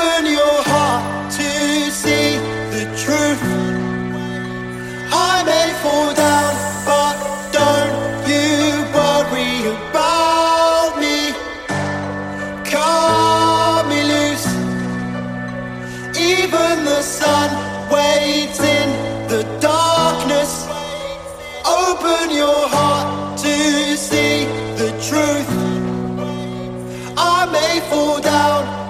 Open your heart to see the truth. I may fall down, but don't you worry about me. Cut me loose. Even the sun waits in the darkness. Open your heart to see the truth. I may fall down,